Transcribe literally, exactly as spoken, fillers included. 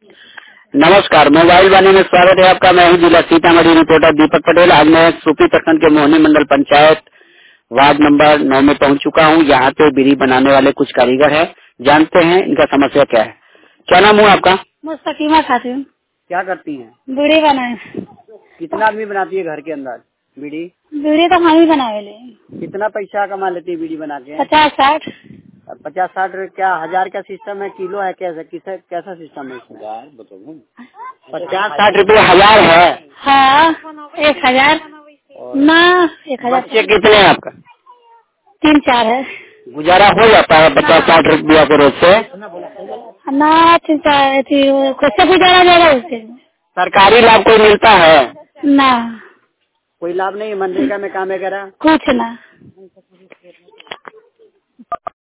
नमस्कार, मोबाइल वाणी में स्वागत है आपका। मैं हूं जिला सीतामढ़ी रिपोर्टर दीपक पटेल। आज मैं सूपी प्रखंड के मोहनी मंडल पंचायत वार्ड नंबर नौ में पहुंच चुका हूं। यहाँ पे बीड़ी बनाने वाले कुछ कारीगर हैं, जानते हैं इनका समस्या क्या है। क्या नाम हुआ आपका? मुस्तकीमा खातून। क्या करती हैं? बीड़ी बनाए। कितना आदमी बनाती है घर के अंदर बीड़ी? बीड़ी तो हम ही बनावेले। कितना पैसा कमा लेती है बीड़ी बना के? पचास साठ। पचास साठ क्या हजार का सिस्टम है, किलो है, कैसा कैसा कैसा सिस्टम है? हजार बताओ। पचास साठ रुपये हजार है। हाँ, एक हजार ना एक हजार। बच्चे कितने हैं आपका? तीन चार है। गुजारा हो जाता है पचास साठ रुपया के रोज से? ना तीन चार खुद से गुजारा जाएगा उससे। सरकारी लाभ कोई मिलता है? ना कोई लाभ नहीं, मनरेगा में काम वगैरह कुछ ना।